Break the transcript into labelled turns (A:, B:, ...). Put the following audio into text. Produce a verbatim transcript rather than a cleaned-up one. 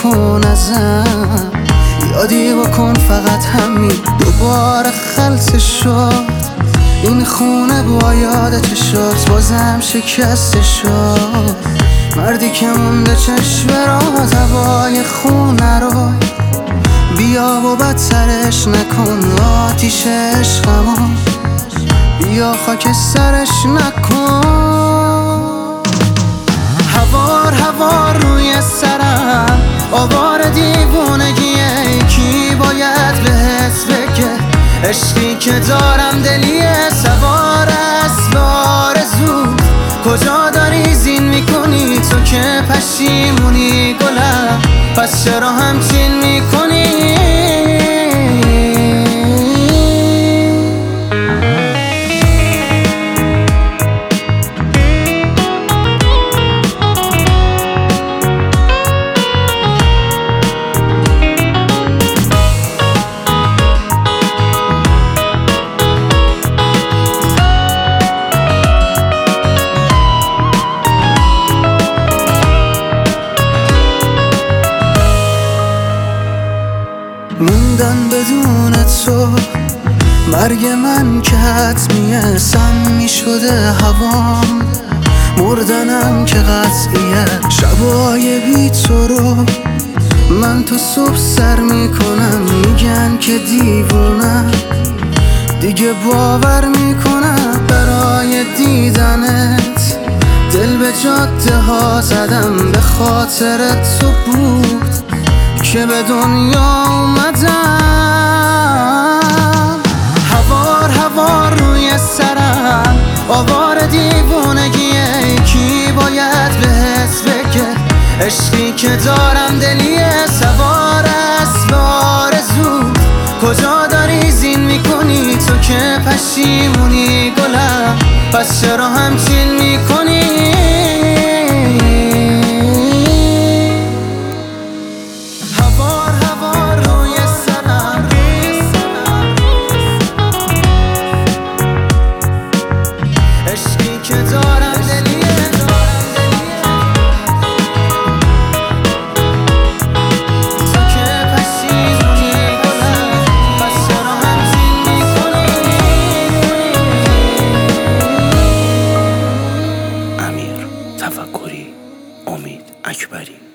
A: بکن ازم، یادی بکن فقط همین دوباره خلص شد این خونه با یاد چشات بازم شکسته شد. مردی که مونده چشم را هوای خونه رو بیا و بد سرش نکن آتیش عشقمو بیا خاک سرش نکن. هوار هوار روی سرم آوار دیوونگیه، کی باید بهت بگه عشقی که دارم دلیه سوار اسب آرزو. کجا داری زین میکنی تو که پشیمونی گلم، پس چرا همچین میکنی؟ موندن بدون تو مرگ من که حتمیه، سمی شده هوام مردنم که قطعیه. شبای بی تو رو من تو صبح سر میکنم، میگن که دیوونم دیگه باور میکنم. برای دیدنت دل به جاده ها زدم، به خاطر تو بود که به دنیا اومدم. هوار هوار روی سرم آوار دیوونگیه، کی باید بهت بگه عشقی که دارم دلیه سوار اسب آرزو. کجا داری زین میکنی تو که پشیمونی گلم، پس چرا همچین میکنی؟
B: تفکری، امید اکبری.